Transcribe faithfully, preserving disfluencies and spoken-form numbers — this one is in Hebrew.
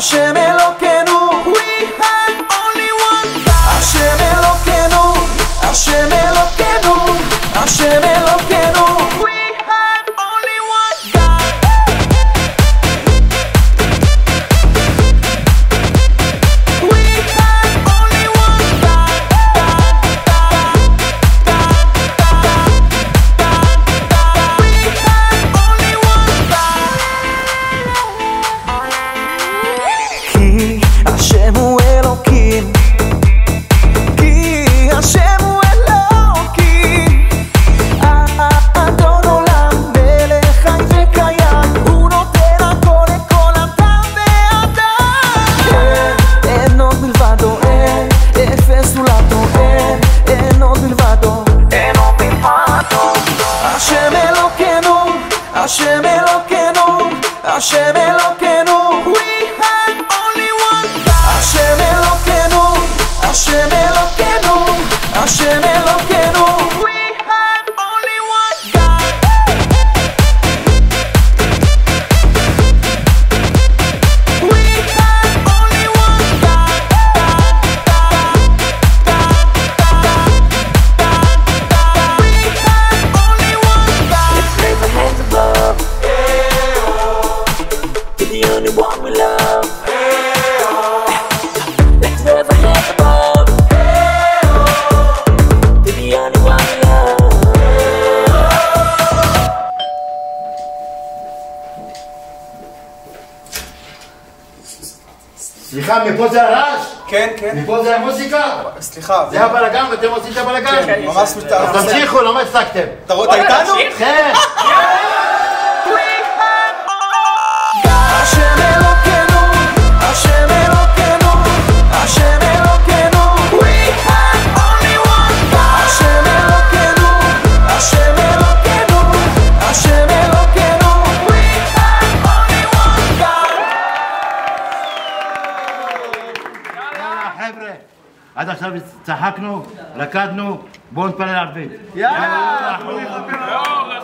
השם אלוקינו, we have only one God. השם אלוקינו, השם אלוקינו, השם אלוקינו, we have only one God. We have only one God. We have only one God. כי השם הוא אלוקים, כי השם הוא אלוקים, אדון עולם, מלך חי וקיים, הוא נותן הכל לכל אדם ואדם. אין, אין עוד מלבדו, אין, אפס זולתו, אין, אין עוד מלבדו, אין עוד מלבדו. השם אלוקינו, השם אלוקינו, השם אלוקינו, we have only one God. השם אלוקינו, השם אלוקינו, השם אלוקינו, we have only one God. We have only one God. We have only one God. Let's raise our hands above to the only one we love. Let's raise our hands above to the only one we love. סליחה, מפה זה הרעש? כן, כן. מפה זה המוזיקה? סליחה. זה הבלגן ואתם עושים את הבלגן? כן, ממש מתאר. אז תמשיכו, למה הפסקתם? אתה רואה, אתה איתנו? כן. השם אלוקינו, השם אלוקינו, השם אלוקינו, we have only one God. השם אלוקינו, השם אלוקינו, השם אלוקינו, we have only one God. יאללה חבר'ה, עד עכשיו צחקנו, רקדנו, בואו נתפלל ערבית. יאללה.